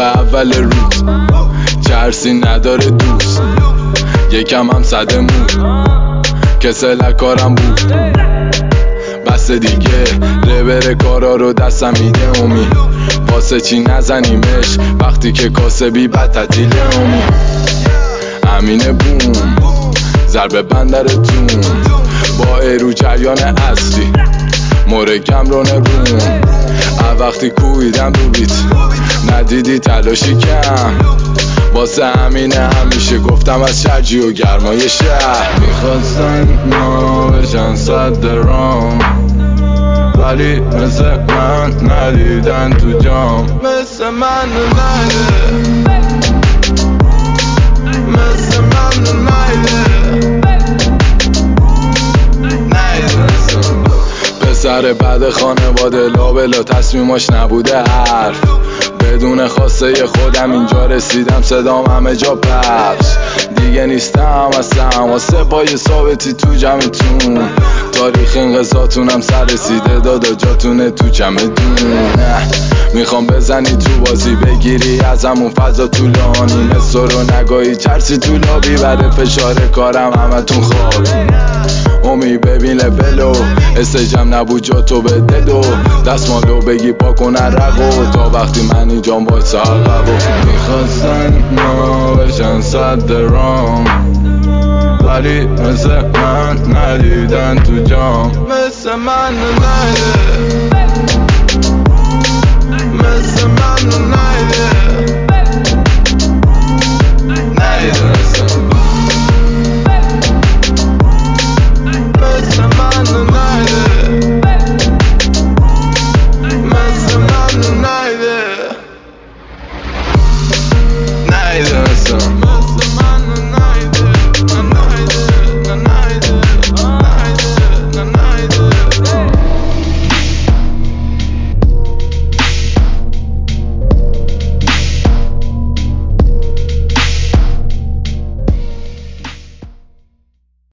اول روز، چرسی نداره دوست، یکم هم صده مود، کسل کارم بود، بس دیگه ربر کارا رو دستم میده امید، واسه چی نزنیمش وقتی که کاسبی بد تعطیله امید. امینه بوم ضربه بندرتون با ایرو جریان اصلی مرگم رو نروم، وقتی کویدم رو بیت ندیدی تلاشی کم، واسه همینه همیشه گفتم از شرجی و گرمای شهر میخواستن ما بشن صد رام، ولی مثل من ندیدن تو جام، مثل من نایده، مثل من نایده، پسر بعد خانواده لابلا تصمیماش نبوده حرف، بدون خواسته خودم اینجا رسیدم، صدام همه جا پخش، دیگه نیستم اصلا واسه پای ثابتی تو جمعتون، تاریخ انقضاتونم سر رسیده دادا جاتونه تو چمدون، میخوام بزنی تو بازی بگیری از همون فضا طولانی، مثل رو نگاهی چرسی تو لابی بره فشار کارم همتون خواب، امی ببین لبلو استجم نبود جا تو به ددو، دستمالو بگی پا کنن رگو تا وقتی من اینجام باید سرقبو، میخواستن ما بشن صد رام، ولی مثل من ندیدن تو جام، مثل من نایده.